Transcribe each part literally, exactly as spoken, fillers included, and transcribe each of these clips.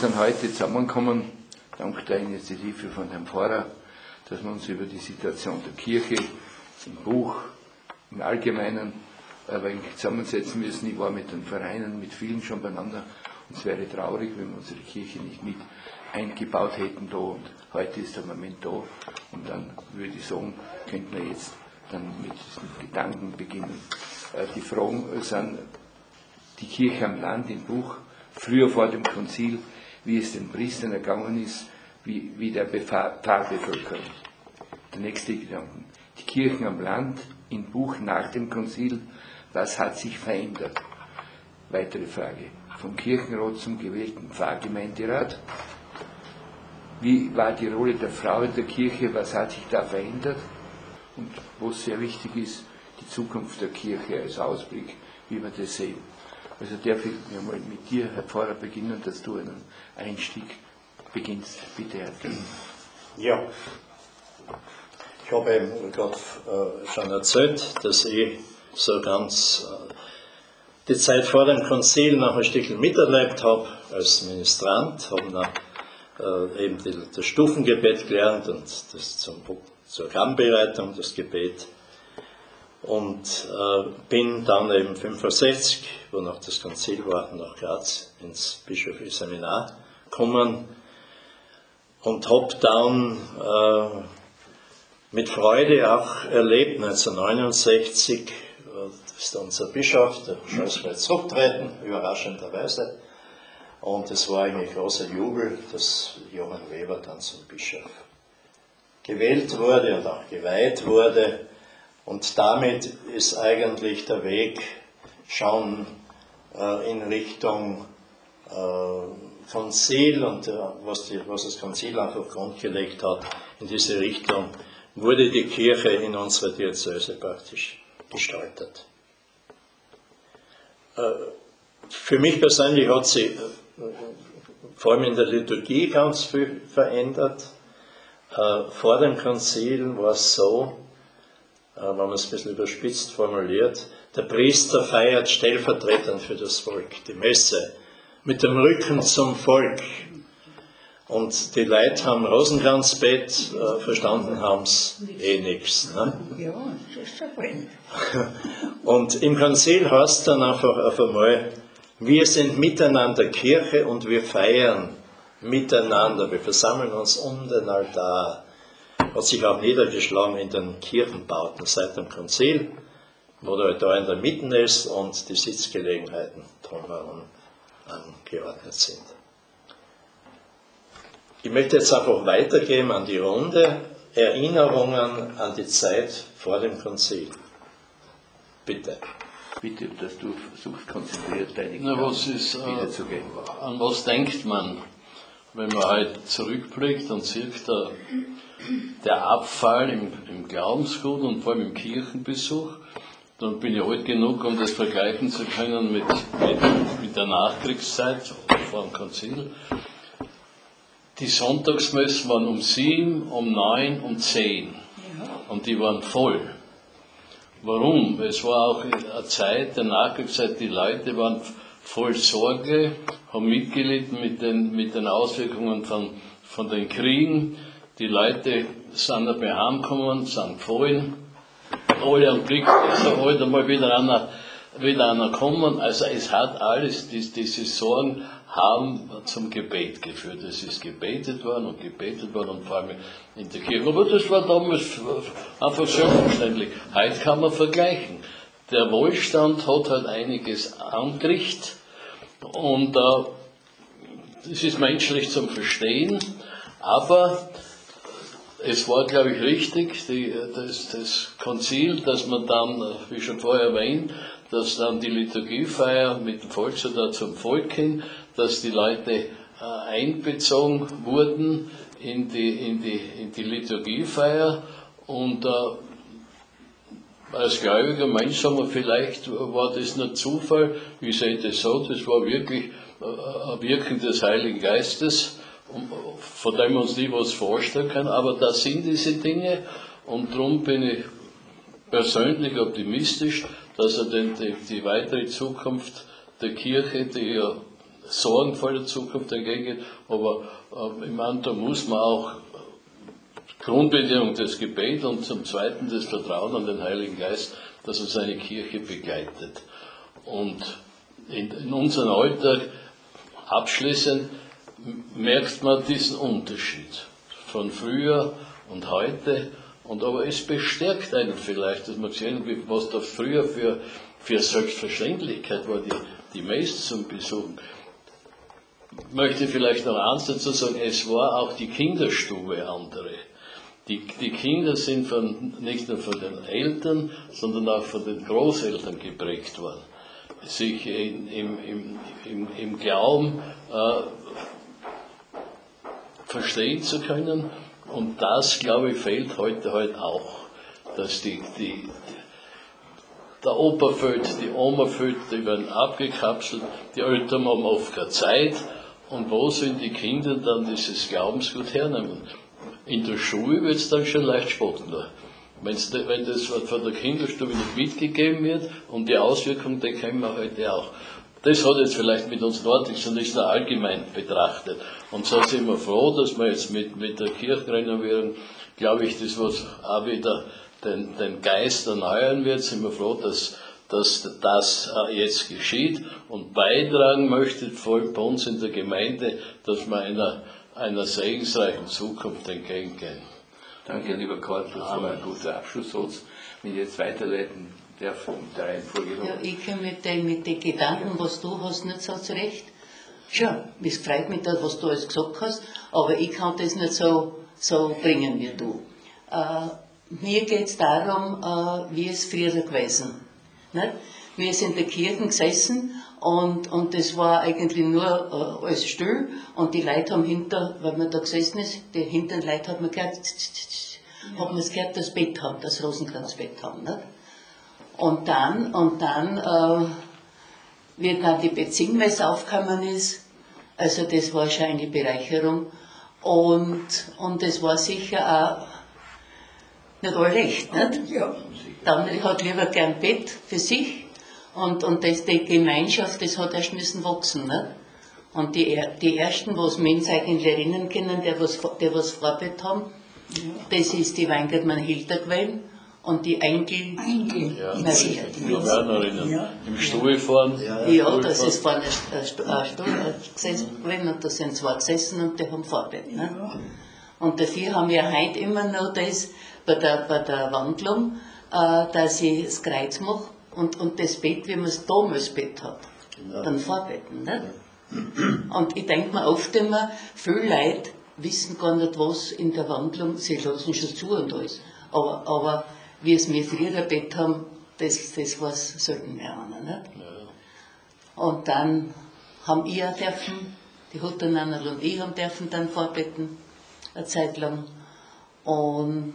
Wir sind heute zusammengekommen, dank der Initiative von Herrn Pfarrer, dass wir uns über die Situation der Kirche im Buch, im Allgemeinen ein wenig zusammensetzen müssen. Ich war mit den Vereinen, mit vielen schon beieinander, und es wäre traurig, wenn wir unsere Kirche nicht mit eingebaut hätten da, und heute ist der Moment da, und dann würde ich sagen, könnten wir jetzt dann mit diesen Gedanken beginnen. Die Fragen sind die Kirche am Land im Buch, früher vor dem Konzil, wie es den Priestern ergangen ist, wie, wie der Pfarrbevölkerung. Der nächste Gedanke. Die Kirchen am Land im Buch nach dem Konzil, was hat sich verändert? Weitere Frage. Vom Kirchenrat zum gewählten Pfarrgemeinderat. Wie war die Rolle der Frau in der Kirche? Was hat sich da verändert? Und was sehr wichtig ist, die Zukunft der Kirche als Ausblick, wie wir das sehen. Also darf ich mir mal mit dir, Herr Pfarrer, beginnen, dass du einen Einstieg beginnst. Bitte, Herr Pfarrer. Ja, ich habe eben gerade äh, schon erzählt, dass ich so ganz äh, die Zeit vor dem Konzil noch ein Stückchen miterlebt habe als Ministrant, habe noch äh, eben die, das Stufengebet gelernt und das zum, zur Gabenbereitung, das Gebet. Und äh, bin dann eben fünfundsechzig, wo noch das Konzil war, nach Graz ins bischöfliche Seminar gekommen und habe dann äh, mit Freude auch erlebt, neunzehnhundertneunundsechzig ist unser Bischof, der Scholzfeld, zurückgetreten, überraschenderweise. Und es war eigentlich großer Jubel, dass Johann Weber dann zum Bischof gewählt wurde und auch geweiht wurde. Und damit ist eigentlich der Weg schon äh, in Richtung äh, Konzil und äh, was, die, was das Konzil auch auf Grund gelegt hat, in diese Richtung wurde die Kirche in unserer Diözese praktisch gestaltet. Äh, für mich persönlich hat sie äh, vor allem in der Liturgie ganz viel verändert. Äh, vor dem Konzil war es so, wenn man es ein bisschen überspitzt formuliert, der Priester feiert stellvertretend für das Volk die Messe mit dem Rücken zum Volk. Und die Leute haben Rosenkranzbett, äh, verstanden haben es eh nichts. Ne? Ja, das ist schon brennt. Und im Konzil heißt dann einfach auf einmal, wir sind miteinander Kirche und wir feiern miteinander, wir versammeln uns um den Altar. Hat sich auch niedergeschlagen in den Kirchenbauten seit dem Konzil, wo der Altar in der Mitte ist und die Sitzgelegenheiten drumherum angeordnet sind. Ich möchte jetzt einfach weitergeben an die Runde, Erinnerungen an die Zeit vor dem Konzil. Bitte. Bitte, dass du versuchst, konzentriert deine Na, was ist, äh, wiederzugeben. An was denkt man, wenn man halt zurückblickt und sieht, der, der Abfall im, im Glaubensgut und vor allem im Kirchenbesuch, dann bin ich alt genug, um das vergleichen zu können mit, mit, mit der Nachkriegszeit vor dem Konzil. Die Sonntagsmessen waren um sieben, um neun, um zehn und die waren voll. Warum? Es war auch eine Zeit der Nachkriegszeit, die Leute waren voll Sorge, haben mitgelitten mit den, mit den Auswirkungen von, von den Kriegen. Die Leute sind dabei heimgekommen, sind gefallen. Alle am Blick, ist heute mal wieder einer, wieder einer kommen. Also es hat alles, dies, diese Sorgen haben zum Gebet geführt. Es ist gebetet worden und gebetet worden und vor allem in der Kirche. Aber das war damals einfach selbstverständlich. Heute kann man vergleichen. Der Wohlstand hat halt einiges angerichtet und äh, das ist menschlich zum Verstehen, aber es war, glaube ich, richtig, die, das, das Konzil, dass man dann, wie schon vorher erwähnt, dass dann die Liturgiefeier mit dem Volkssoldat zum Volk hin, dass die Leute äh, einbezogen wurden in die, in die, in die Liturgiefeier und äh, als gläubiger Mensch sagen wir, vielleicht war das nur Zufall, ich sehe das so, das war wirklich ein Wirken des Heiligen Geistes, von dem wir uns nie was vorstellen können, aber da sind diese Dinge und darum bin ich persönlich optimistisch, dass er den, die, die weitere Zukunft der Kirche, die ja sorgenvoller Zukunft entgegengeht. Aber äh, ich meine, da muss man auch Grundbedingung des Gebets und zum Zweiten das Vertrauen an den Heiligen Geist, dass uns seine Kirche begleitet. Und in, in unserem Alltag abschließend merkt man diesen Unterschied von früher und heute. Und aber es bestärkt einen vielleicht, dass man gesehen hat, was da früher für, für Selbstverständlichkeit war, die, die Messe zum Besuchen. Ich möchte vielleicht noch eins dazu sagen, es war auch die Kinderstube andere. Die, die Kinder sind von, nicht nur von den Eltern, sondern auch von den Großeltern geprägt worden. Sich in, im, im, im, im Glauben äh, verstehen zu können. Und das, glaube ich, fehlt heute halt auch. Dass die, die, der Opa fehlt, die Oma fehlt, die werden abgekapselt, die Eltern haben oft keine Zeit. Und wo sind die Kinder dann dieses Glaubensgut hernehmen? In der Schule wird es dann schon leicht spottender. Wenn's, wenn das von der Kinderstube nicht mitgegeben wird und die Auswirkungen, die kennen wir heute auch. Das hat jetzt vielleicht mit uns Nordics und ist da allgemein betrachtet. Und so sind wir froh, dass wir jetzt mit, mit der Kirchenrenovierung, glaube ich, das was auch wieder den, den Geist erneuern wird, sind wir froh, dass, dass das jetzt geschieht und beitragen möchte, voll bei uns in der Gemeinde, dass wir einer, einer segensreichen Zukunft entgegengehen. Danke, lieber Karl, das war ein guter Abschlusssatz. Wenn ich jetzt weiterleiten darf, mit der Reihenfolge. Ja, ich komme mit den, mit den Gedanken, was du hast, nicht so zurecht. Schon, es freut mich, was du alles gesagt hast, aber ich kann das nicht so, so bringen wie du. Äh, mir geht es darum, äh, wie es früher gewesen. Nicht? Wir sind in der Kirche gesessen und, und das war eigentlich nur äh, alles still und die Leute haben hinter, weil man da gesessen ist, die hinter den Leuten hat man gehört, hat man es gehört, das Bett haben, das Rosenkranzbett haben. Nicht? Und dann, und dann äh, wie dann die Bezingmesse aufgekommen ist, also das war schon eine Bereicherung und, und das war sicher auch nicht all recht, nicht? Ja. Der andere hat lieber gern Bett für sich und, und das, die Gemeinschaft, das hat erst müssen wachsen, nicht? Und die, die ersten, was Menschen eigentlich erinnern können, der was, der was Vorbett haben, ja. Das ist die Weingartmann Hilda gewesen. Und die Enkel, Enkel. Ja, na sicher, die Wernerinnen, ja. im Stuhl fahren. Ja, ja, das ist vorne ein Stuhl gesessen gewesen und da sind zwei gesessen und die haben Vorbett. Ne? Ja. Und dafür haben wir heute immer noch das bei der, bei der Wandlung, äh, dass ich das Kreuz mache und, und das Bett, wie man es damals Bett hat, genau. Dann vorbetten. Ne? Und ich denke mir oft immer, viele Leute wissen gar nicht, was in der Wandlung, sie lassen schon zu und alles. Aber, aber wie es wir früher ein Bett haben, das, das war es selten mehr an. Nicht? Ja. Und dann haben ich auch dürfen, die Hutternannerl und ich haben dürfen dann vorbetten, eine Zeit lang. Und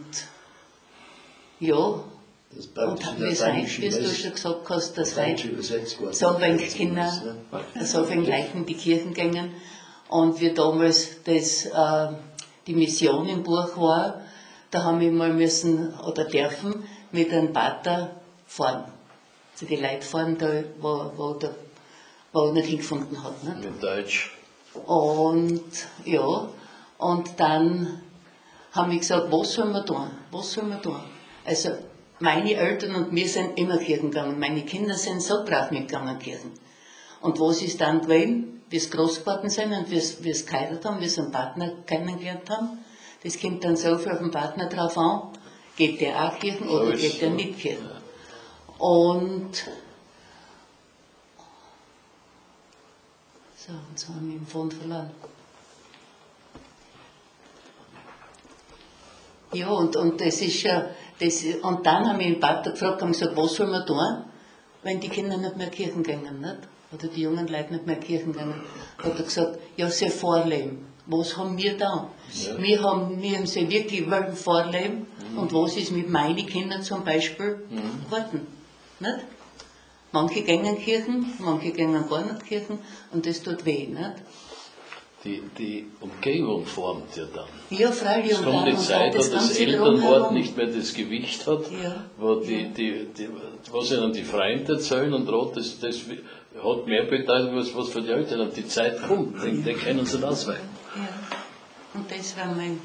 ja, das und wir sind, wie du schon gesagt hast, dass heute so wenig Kinder, so wenig Leute in die Kirchen gingen. Und wie damals das, äh, die Mission im Buch war, da haben wir mal müssen oder dürfen mit einem Pater fahren. Also die Leute fahren da, wo, wo, der, wo er nicht hingefunden hat. Ne? Mit Deutsch. Und ja, und dann haben wir gesagt, was sollen wir tun? Was sollen wir tun? Also meine Eltern und wir sind immer Kirchen gegangen. Meine Kinder sind so brav mitgegangen Kirchen. Und was ist dann gewesen? Wie sie groß geworden sind und wie sie geheiratet haben, wie sie einen Partner kennengelernt haben. Das kommt dann so viel auf den Partner drauf an, geht der auch Kirchen oder so geht der nicht Kirchen. Und so, jetzt haben wir den Fond verloren. Ja, und, und das ist ja, das, und dann haben wir den Pater gefragt, haben gesagt, was soll man tun, wenn die Kinder nicht mehr Kirchen gehen, nicht? Oder die jungen Leute nicht mehr Kirchen gehen. Hat er gesagt, ja, sie vorleben. Was haben wir da? Ja. Wir haben, wir haben sie wirklich wollen vorleben. Mhm. Und was ist mit meinen Kindern zum Beispiel? Mhm. Warten. Nicht? Manche gehen Kirchen, manche gehen gar nicht Kirchen und das tut weh. Nicht? die, die Umgebung formt ja dann. Ja, freilich. Es und kommt dann- die und Zeit, dann wo das Ganze Elternwort drumherum. nicht mehr das Gewicht hat, Ja. wo, die, die, die, was ihnen die Freunde erzählen und rot, das, das hat mehr Bedeutung, als was für die Eltern. Und die Zeit kommt, den, den können sie nicht ausweichen. Ja. Und das war mein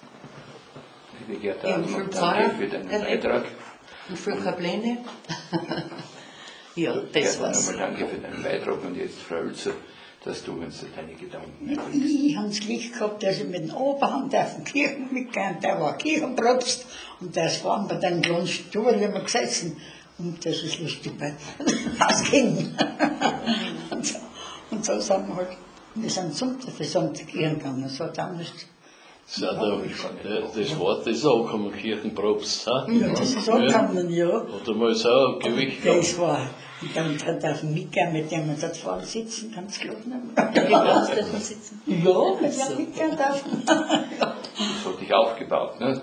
Liebe Gerda, Ja, und für danke Pfarrer für deinen erlebt. Beitrag. und für keine Pläne. Ja, das Gerda, war's. nochmal danke für deinen Beitrag und jetzt, Frau Oelzer, dass du uns deine Gedanken mitbringst. Ich habe das Glück gehabt, dass ich mit dem Oberhand auf den Kirchen mitgegangen, der war Kirchenpropst und der ist vorne bei den kleinen Stuhl immer gesessen. Und das ist lustig, weil das ging. und, so, und so sind wir halt, wir sind Sonntag für Sonntag gegangen, so damals. Das, ist ja der, der, das Wort ist auch angekommen, Kirchenprobst. Ha? Ja, das ist angekommen, ja. Oder mal so ein Gewicht gehabt. Das war, und dann hat er mitgegangen, mit dem man dort vorne sitzen kann, das glaube ich nicht mehr. Wie kannst du da sitzen? Ja, mit dem mitgegangen dürfen. Das hat dich aufgebaut, ne?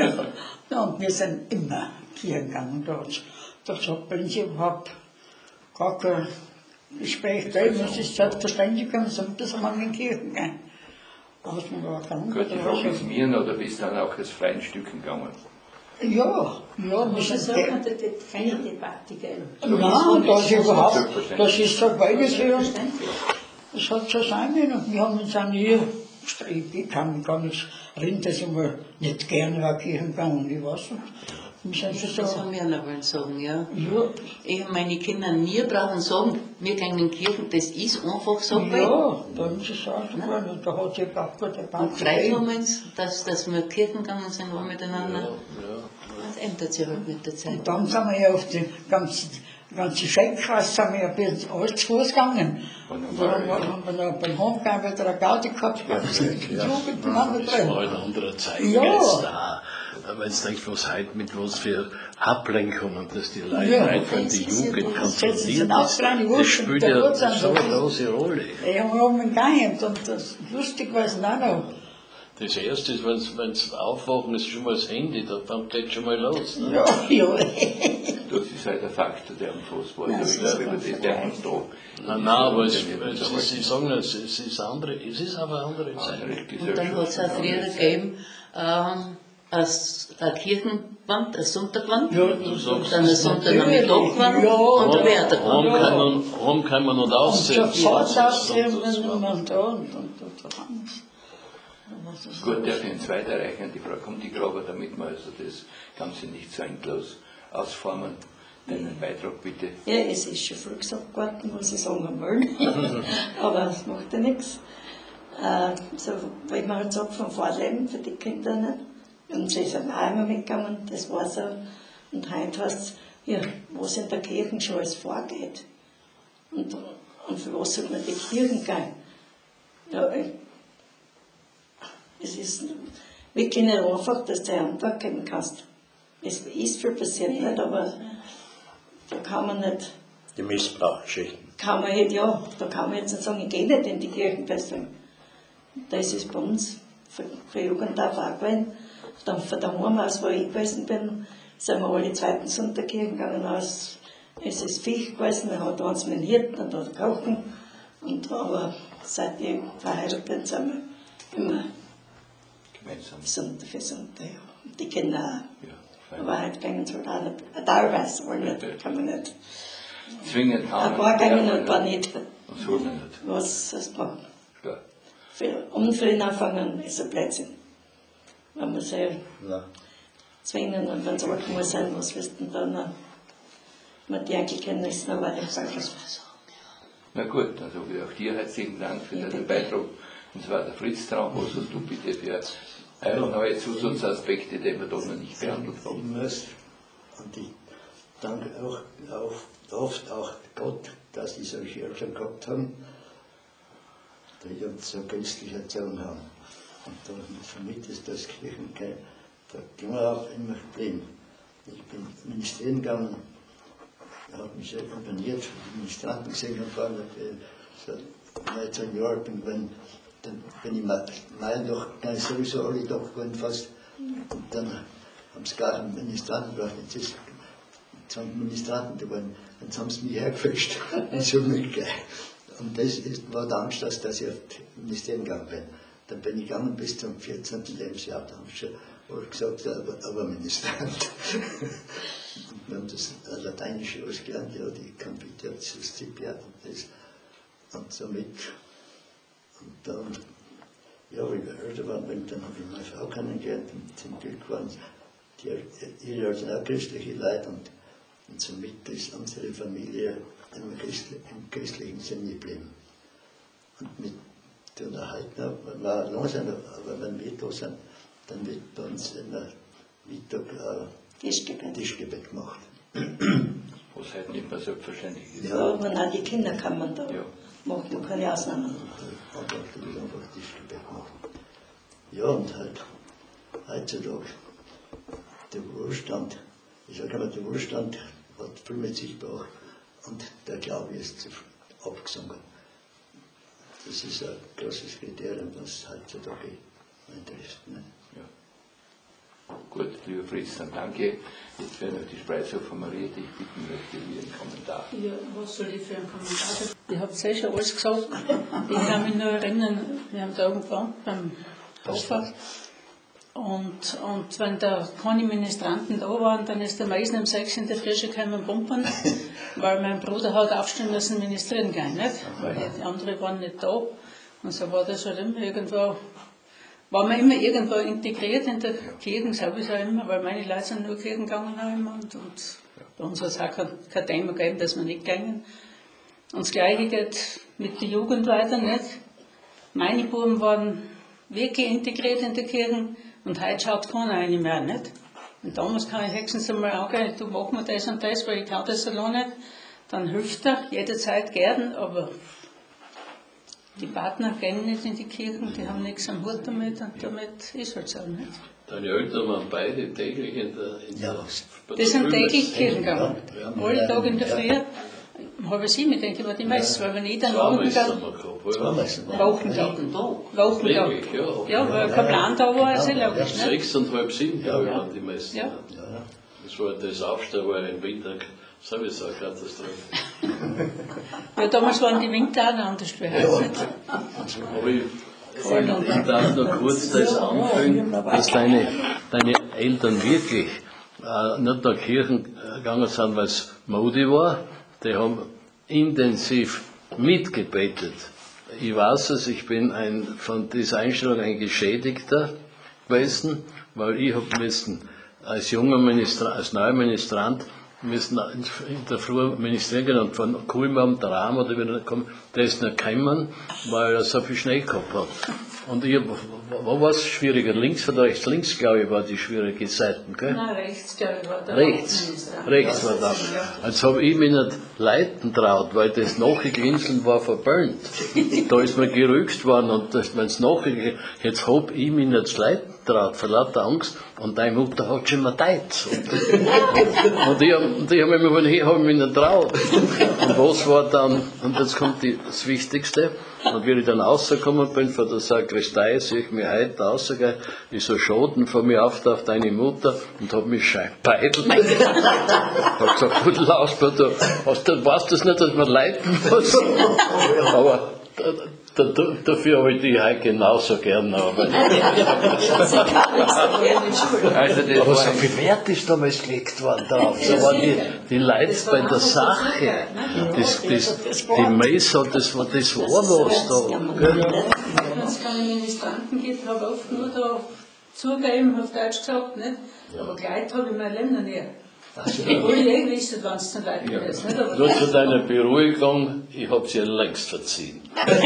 Ja, und wir sind immer hier gegangen. Da hat es überhaupt gar kein Gespräch gegeben. Es ist selbstverständlich gekommen, dass wir in die Kirche gehen. Aber es war kein Gut, die Frage ist mir, oder bist du dann auch das freien Stücken gegangen? Ja, ja, wir sind So hat er keine Debatte gegeben. Nein, das ist überhaupt, Selbstverständlich. das ist so beides. Das hat schon sein können. Und wir haben uns auch nie gestritten. Ich kann mich gar nicht erinnern, dass ich mal nicht gerne nach Kirchen gegangen bin. Ich weiß nicht. Wir sind schon Das so. haben wir noch wollen sagen, ja. Ja, Ich habe meine Kinder nie brauchen sagen, wir gehen in die Kirchen, das ist einfach so. ja, da ist es auch so geworden. Und da hat sich überhaupt keine Debatte Und frei haben wir uns, dass, dass wir Kirchen gegangen sind, auch miteinander. Das ändert sich halt mit der Zeit. Und dann sind wir ja auf die ganze, ganze Schenkreis sind wir ja bis alles zu Fuß gegangen. Und dann haben wir, haben wir noch beim Heimgehen wieder eine Gaudi gehabt, ja, die Jugend miteinander Das war drin. halt eine andere Zeit. Ja. Jetzt da, wenn du denkst, was heute mit was für Ablenkungen, dass die Leute Ja. einfach die Das ist ja Jugend das. Das sind auch kontrolliert kleine ist, das Wurschen, spielt der ja Gott sei so eine Dank. große Rolle. Ja, wir haben gegangen und das lustig war es auch noch. Das erste ist, wenn sie aufwachen, ist schon mal das Handy, da fängt gleich schon mal los. Ne? Ja, ja. Das ist halt ein Faktor, der unfassbar Nein, ist. das Ich glaube, ist über den der ganz uns da. Nein, nein, aber es, es, es, Sie sagen, es, es ist andere, es ist aber eine andere Zeit. Und dann hat es auch früher gegeben, ähm, als eine Kirchenwand, eine Sonntagwand, Ja, dann eine Sonntagnachmittagwand Ja. und eine Werderwand. Heimkommen heimkommen und Und aussehen. sofort aussehen, wenn man da und, und, und da haben wir. Gut, darf ich einen zweiten erreichen? Die Frau kommt die Graber, damit wir also das Ganze nicht so endlos ausformen. Deinen Beitrag bitte. Ja, es ist schon früh gesagt worden, was ich sagen will. Aber das macht ja nichts. Äh, so, wenn man halt sagt, vom Vorleben für die Kinder nicht. Und sie sind auch immer mitgegangen, das war so. Und heute heißt es, ja, was in der Kirche schon alles vorgeht. Und, und für was soll man die Kirchen gehen? Ja, ich, es ist wirklich nicht einfach, dass du eine Antwort geben kannst. Es ist viel passiert nicht, aber da kann man nicht, Die Missbrauchsgeschichten. kann man nicht, ja, da kann man jetzt nicht sagen, ich gehe nicht in die Kirchen deswegen. Das ist bei uns für, für Jugendauf auch gewesen. Dann von daheim aus, wo ich gewesen bin, sind wir alle zweiten Sonntag Kirchen gegangen aus. Es ist Fisch gewesen, wir hatten uns mit dem Hirten und dort kochen. Und, aber seit ich verheiratet bin, sind wir immer Gemeinsam. Sonntag für Sonntag. Ja. Und die Kinder auch. Ja, fein. Aber heute gehen sie halt auch nicht, äh, teilweise, aber nicht, kann man nicht. Zwingend Ein paar gehen und ein paar nicht. Und so nicht. Was das macht. Klar. Für unfrieden anfangen ist ein Blödsinn. Wenn man sie Nein. zwingen und wenn sie alt muss sein, was willst du denn dann? Mit den Enkelkindern ist es noch weiter falsch. Na gut, dann sage ich auch dir herzlichen Dank für deinen Beitrag. Und zwar der Fritz Traum, was hast du bitte für äh, neue Zusatzaspekte, die wir da noch nicht behandelt Ich haben? muss, und ich danke auch, auch oft auch Gott, dass die solche Eltern gehabt haben, die uns so günstig erzogen haben. Und da für mich ist das Kirchenkei, da gehen wir auch immer geblieben. Ich bin ministrieren gegangen, er hat mich sehr komponiert, die Ministranten gesehen und vor allem so neunzehn Jahre bin, wenn, dann bin ich mal noch gar nicht sowieso alle da geworden fast. Und dann haben sie gar einen Ministranten gebracht, jetzt ist zwei Ministranten geworden, jetzt haben sie mich hergefischt und so mitgegeben. und das ist, war der Angst, dass ich auf das Ministerium gegangen bin. Dann bin ich gegangen bis zum vierzehnten Lebensjahr, da habe ich schon gesagt, aber, aber Ministrant. Wir haben das Lateinische ausgelernt, ja, die Computatius Cipiat und das. Und somit, und dann, ja, wie ich älter war, dann habe ich meine Frau kennengelernt und zum Glück waren die, ihre sind auch christliche Leute und, und somit ist unsere Familie im, Christ, im christlichen Sinn geblieben. Und mit der Unterhaltung, wenn wir allein sind, aber wenn wir da sind, dann wird bei uns in der Mittag äh, Tischgebet. Tischgebet gemacht. Was halt nicht mehr selbstverständlich ist. Ja, aber auch die Kinder kann man da Ja. machen, man kann ja Ausnahmen. Einfach, da wird einfach Tischgebet machen. Ja, und halt, heutzutage, der Wohlstand, ich sage immer, der Wohlstand hat viel mit sich gebracht und der Glaube ist abgesunken. Das ist ein großes Kriterium, was heutzutage eintrifft. Ne? Ja. Gut, lieber Fritz, dann danke. Jetzt werden wir die Spreiser von Maria, die ich bitten möchte, hier einen Kommentar. Ja, was soll ich für einen Kommentar? Ich habe eh schon alles gesagt. Ich kann mich nur erinnern, wir haben da irgendwann beim Hofer. Und, und wenn da keine Ministranten da waren, dann ist der meisten um sechs in der Früh schon gekommen pumpern, weil mein Bruder hat aufstehen müssen ministrieren gehen, nicht? Weil die anderen waren nicht da. Und so war das halt immer irgendwo, war man immer irgendwo integriert in der Kirche, sowieso immer, weil meine Leute sind nur Kirchen gegangen auch immer. Und, und bei uns hat es auch kein, kein Thema gegeben, dass wir nicht gingen. Und das Gleiche geht mit der Jugend weiter, nicht? Meine Buben waren wirklich integriert in der Kirche. Und heute schaut keiner rein mehr, nicht? Und damals kann ich höchstens einmal angehen, du mach mir das und das, weil ich kann das allein nicht. Dann hilft er jederzeit gern, aber die Partner gehen nicht in die Kirchen, die haben nichts am Hut damit und damit ist halt so, nicht? Deine Eltern waren beide täglich in der, in Ja. der Die sind täglich Kirchen gegangen. Ja. Alle Tage in der Früh. Halbe sieben, denke ich, war die meisten, weil wenn ich dann Zweimal Abend ist es gegangen einmal gehabt, ja. Zweimal. Wochentag. Wochentag. Täglich, ja. Ja, weil kein Plan da war, ist ja logisch, nicht? Sechs und halb sieben, glaube ich, waren die meisten. Ja. Ja. Das war das Aufstehen war im Winter sowieso eine Katastrophe. Ja, damals waren die Winter auch noch anders wie heute, nicht? Aber ich, ich darf noch kurz das anfügen, dass deine, deine Eltern wirklich äh, nicht nach Kirchen gegangen sind, weil es Mode war. Die haben intensiv mitgebetet. Ich weiß es, ich bin ein, von dieser Einstellung ein Geschädigter gewesen, weil ich habe müssen als junger Ministrant, als neuer Ministrant müssen in der Früh ministrieren gehen und von Kulmam, der Rahm oder wie er kommt, der ist nicht gekommen, weil er so viel Schnee gehabt hat. Und ich, wo war es schwieriger? Links oder rechts? Links, glaube ich, war die schwierige Seiten, gell? Nein, rechts, glaube ich, war der Rechts, Hauptminister. rechts war das. Jetzt habe ich mich nicht leiten traut, weil das Nachgeglinseln war verbrannt. Da ist mir gerügt worden und wenn es nachgeglinselt, jetzt habe ich mich nicht leiten traut, vor lauter Angst, und deine Mutter hat schon mal Zeit. Und, und ich habe hab mich von hier hab mich nicht traut. Und was war dann, und jetzt kommt die, das Wichtigste, und wie ich dann rausgekommen bin von der Sakristei, sehe ich mich heute rausgehen, ist so Schoten von mir auf auf deine Mutter und habe mich schön beidelt. Ich habe gesagt, gut, Lausper, du, hast, du weißt das nicht, dass man leiten muss. Aber da, da, dafür habe ich die heute genauso gern. Aber, Also das Aber war so ein, viel Wert ist damals gelegt worden drauf. So waren die, die Leute bei der Sache, das, das, die Messe, das war das war was da. Wenn es keine Ministranten gibt, habe ich oft nur da zugegeben, auf Deutsch gesagt, nicht? Aber Kleid habe ich mein Leben noch nie. Obwohl ich eh gewusst wenn es zu Leuten ist, nicht? Aber Nur zu deiner Beruhigung, ich habe sie ja längst verziehen.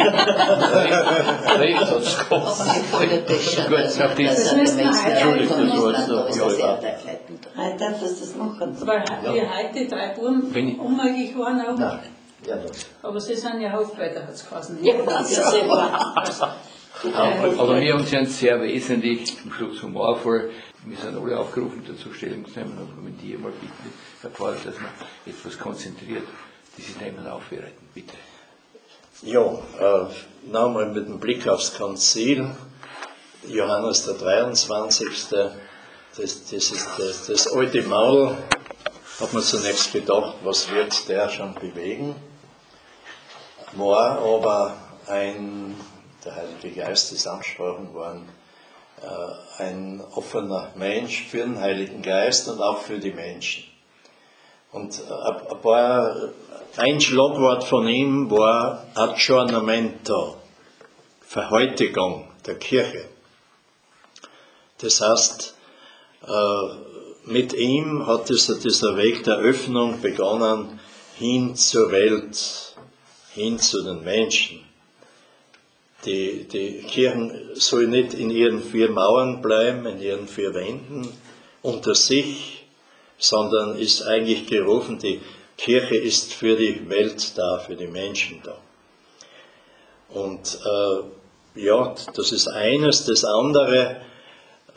Recht hat es gehabt. Das nach die- das müssen wir heute Entschuldigung, das war jetzt noch- ja, Heute darf es das machen. weil wir heute die drei Buben Wenn ich- unmöglich waren auch. Nein, ja, das. Aber sie sind ja Hofblätter, hat es geheißen. Ja, das ist super. aber wir haben uns sehr wesentlich zum Schluss humorvoll. Wir sind alle aufgerufen, dazu Stellung zu nehmen und wenn die mal bitten, Herr Pfarrer, dass man etwas konzentriert diese Themen aufbereiten. Bitte. Ja, äh, nochmal mit dem Blick aufs Konzil, Johannes der dreiundzwanzigste Das, das ist das, das alte Maul, hat man zunächst gedacht, was wird der schon bewegen? war aber ein, der Heilige Geist ist angesprochen worden, ein offener Mensch für den Heiligen Geist und auch für die Menschen. Und ein paar, ein Schlagwort von ihm war Aggiornamento, Verhäutigung der Kirche. Das heißt, mit ihm hat dieser, dieser Weg der Öffnung begonnen, hin zur Welt, hin zu den Menschen. Die, die Kirchen sollen nicht in ihren vier Mauern bleiben, in ihren vier Wänden, unter sich, sondern ist eigentlich gerufen, die Kirche ist für die Welt da, für die Menschen da. Und äh, ja, das ist eines. Das andere, äh,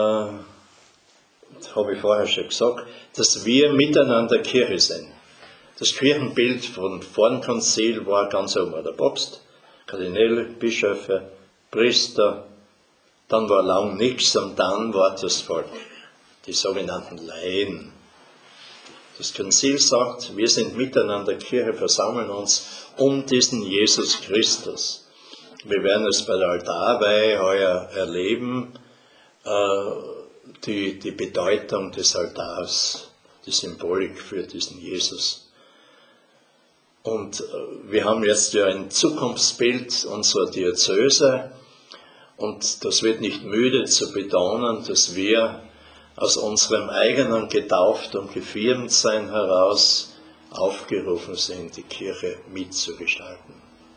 das habe ich vorher schon gesagt, dass wir miteinander Kirche sind. Das Kirchenbild von vorn Konzil war ganz oben der Papst, Kardinäle, Bischöfe, Priester, dann war lang nichts und dann war das Volk, die sogenannten Laien. Das Konzil sagt, wir sind miteinander Kirche, versammeln uns um diesen Jesus Christus. Wir werden es bei der Altarweihe heuer erleben, äh, die, die Bedeutung des Altars, die Symbolik für diesen Jesus. Und wir haben jetzt ja ein Zukunftsbild unserer Diözese und das wird nicht müde zu betonen, dass wir aus unserem eigenen Getauft- und Gefirmtsein heraus aufgerufen sind, die Kirche mitzugestalten.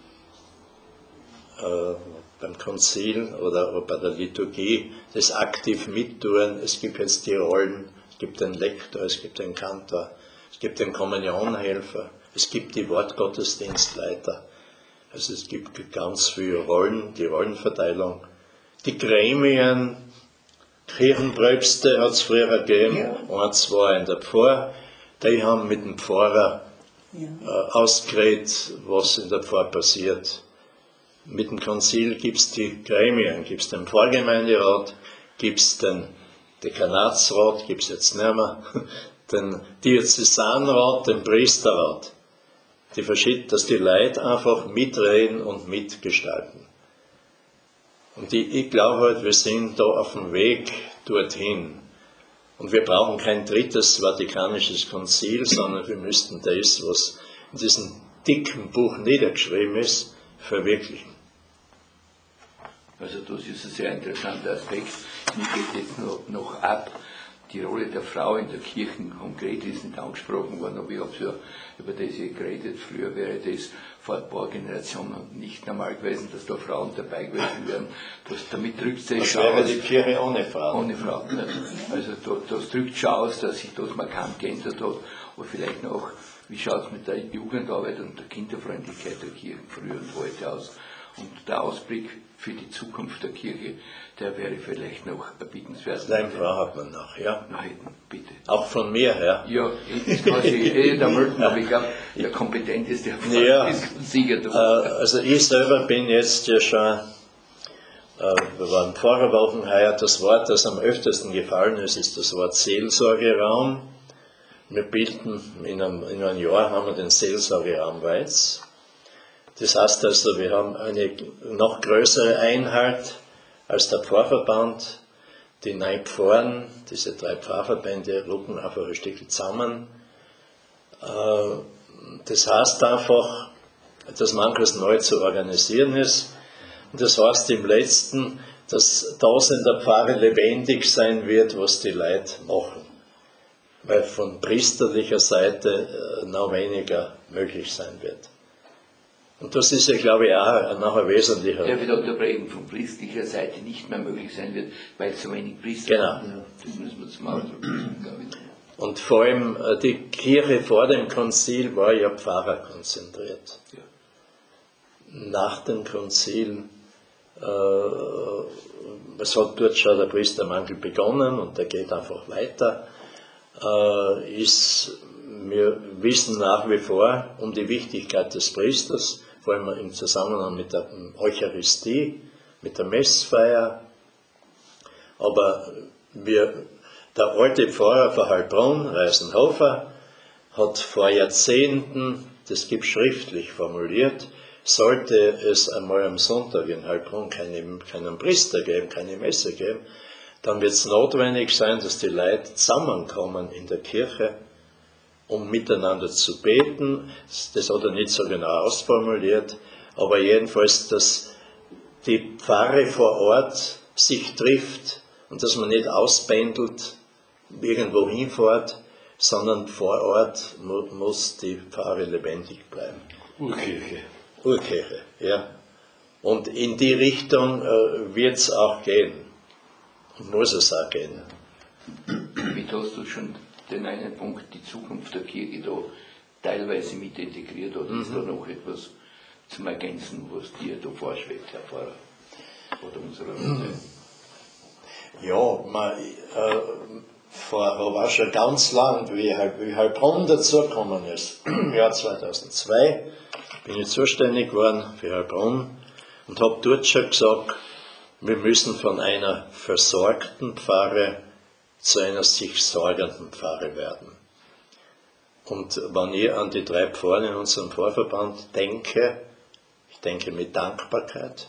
Äh, beim Konzil oder bei der Liturgie das aktiv mittun. Es gibt jetzt die Rollen, es gibt den Lektor, es gibt den Kantor, es gibt den Kommunionhelfer. Es gibt die Wortgottesdienstleiter, also es gibt ganz viele Rollen, die Rollenverteilung. Die Gremien, Kirchenpröpste hat es früher gegeben, ja. Und zwei in der Pfarr, die haben mit dem Pfarrer ja. äh, ausgeredet, was in der Pfarr passiert. Mit dem Konzil gibt es die Gremien, gibt es den Pfarrgemeinderat, gibt es den Dekanatsrat, gibt es jetzt nicht mehr, den Diözesanrat, den Priesterrat. Die verschieden, dass die Leute einfach mitreden und mitgestalten. Und ich, ich glaube halt, wir sind da auf dem Weg dorthin. Und wir brauchen kein drittes Vatikanisches Konzil, sondern wir müssten das, was in diesem dicken Buch niedergeschrieben ist, verwirklichen. Also das ist ein sehr interessanter Aspekt. Mir geht jetzt noch, noch ab. Die Rolle der Frau in der Kirche konkret ist nicht angesprochen worden, aber ich habe ja über das geredet. Früher wäre das vor ein paar Generationen nicht normal gewesen, dass da Frauen dabei gewesen wären. Das, damit drückt sich das schon wäre aus. Die Kirche ohne Frauen. Ohne Frauen. Ne? Also da, das drückt schon aus, dass sich das markant geändert hat. Aber vielleicht noch, wie schaut es mit der Jugendarbeit und der Kinderfreundlichkeit der Kirchen früher und heute aus? Und der Ausblick für die Zukunft der Kirche, der wäre vielleicht noch erbietenswert. Deine Frau hat man noch, ja? Nein, bitte. Auch von mir her? Ja, das kann ich eh da melden, aber ich glaube, der kompetenteste ja, ist Sieger. Äh, also ich selber bin jetzt ja schon, äh, wir waren vor einer Woche heuer, das Wort, das am öftesten gefallen ist, ist das Wort Seelsorgeraum. Wir bilden, in einem, in einem Jahr haben wir den Seelsorgeraum Weiz. Das heißt also, wir haben eine noch größere Einheit als der Pfarrverband. Die neun Pfarren, diese drei Pfarrverbände, rücken einfach ein Stück zusammen. Das heißt einfach, dass manches neu zu organisieren ist. Und das heißt im Letzten, dass das in der Pfarre lebendig sein wird, was die Leute machen. Weil von priesterlicher Seite noch weniger möglich sein wird. Und das ist ja, glaube ich, auch noch ein wesentlicher. Der wird unterbrechen, von priestlicher Seite nicht mehr möglich sein wird, weil es so wenig Priester genau. sind. Das müssen wir zum Ausdruck glaube ich. Und vor allem die Kirche vor dem Konzil war ja Pfarrer konzentriert. Ja. Nach dem Konzil, äh, es hat dort schon der Priestermangel begonnen und der geht einfach weiter, äh, ist, wir wissen nach wie vor um die Wichtigkeit des Priesters, vor allem im Zusammenhang mit der Eucharistie, mit der Messfeier. Aber wir, der alte Pfarrer von Heilbronn, Reisenhofer, hat vor Jahrzehnten, das gibt schriftlich formuliert, sollte es einmal am Sonntag in Heilbronn keine, keinen Priester geben, keine Messe geben, dann wird es notwendig sein, dass die Leute zusammenkommen in der Kirche, um miteinander zu beten. Das hat er nicht so genau ausformuliert, aber jedenfalls, dass die Pfarre vor Ort sich trifft und dass man nicht auspendelt, irgendwo hinfährt, sondern vor Ort mu muss die Pfarre lebendig bleiben. Urkirche. Urkirche, ja. Und in die Richtung äh, wird es auch gehen. Und muss es auch gehen. Damit hast du schon den einen Punkt, die Zukunft der Kirche da teilweise mit integriert, oder mhm. ist da noch etwas zum Ergänzen, was dir da vorschwebt, Herr Pfarrer? Oder unserer Runde? Ja, man, äh, vor war schon ganz lang, wie, wie Heilbronn dazugekommen ist, im Jahr zweitausendzwei, bin ich zuständig geworden für Heilbronn und habe dort schon gesagt, wir müssen von einer versorgten Pfarre zu einer sich sorgenden Pfarre werden. Und wenn ich an die drei Pfarren in unserem Pfarrverband denke, ich denke mit Dankbarkeit.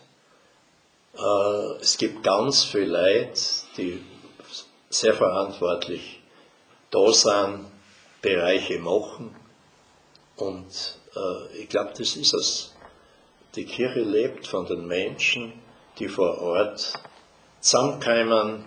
Äh, es gibt ganz viele Leute, die sehr verantwortlich da sind, Bereiche machen. Und äh, ich glaube, das ist es. Die Kirche lebt von den Menschen, die vor Ort zusammenkommen,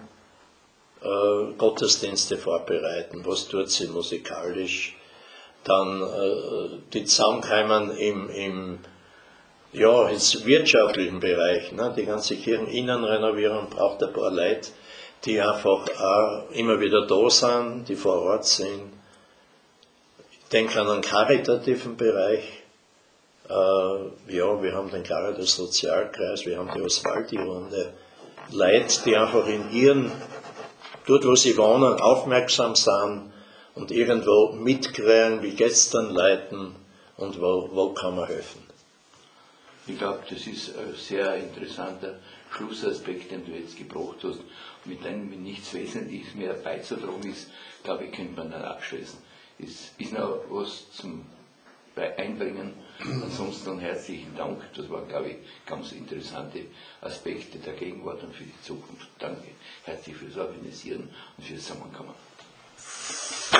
äh, Gottesdienste vorbereiten. Was tut sie musikalisch? Dann äh, die zusammenkommen im, im ja, im wirtschaftlichen Bereich. Ne? Die ganze Kircheninnenrenovierung braucht ein paar Leute, die einfach auch immer wieder da sind, die vor Ort sind. Ich denke an einen karitativen Bereich. Äh, ja, wir haben den Caritas Sozialkreis, wir haben die Oswaldi-Runde. Leute, die einfach in ihren, dort wo sie wohnen, aufmerksam sind und irgendwo mitkriegen, wie geht es den Leuten und wo, wo kann man helfen. Ich glaube, das ist ein sehr interessanter Schlussaspekt, den du jetzt gebracht hast, mit dem nichts Wesentliches mehr beizutragen ist, glaube ich, könnte man dann abschließen. Es ist noch was zum Einbringen. Ansonsten herzlichen Dank. Das waren, glaube ich, ganz interessante Aspekte der Gegenwart und für die Zukunft. Danke herzlich fürs Organisieren und fürs Zusammenkommen.